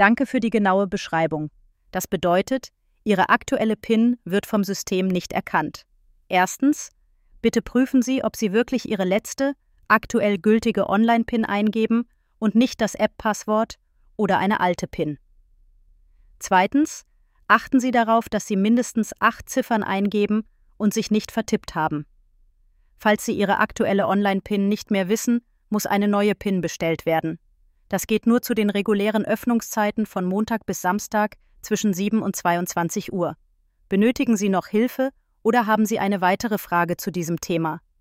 Danke für die genaue Beschreibung. Das bedeutet, Ihre aktuelle PIN wird vom System nicht erkannt. Erstens, bitte prüfen Sie, ob Sie wirklich Ihre letzte, aktuell gültige Online-PIN eingeben und nicht das App-Passwort oder eine alte PIN. Zweitens, achten Sie darauf, dass Sie mindestens 8 Ziffern eingeben und sich nicht vertippt haben. Falls Sie Ihre aktuelle Online-PIN nicht mehr wissen, muss eine neue PIN bestellt werden. Das geht nur zu den regulären Öffnungszeiten von Montag bis Samstag zwischen 7 und 22 Uhr. Benötigen Sie noch Hilfe oder haben Sie eine weitere Frage zu diesem Thema?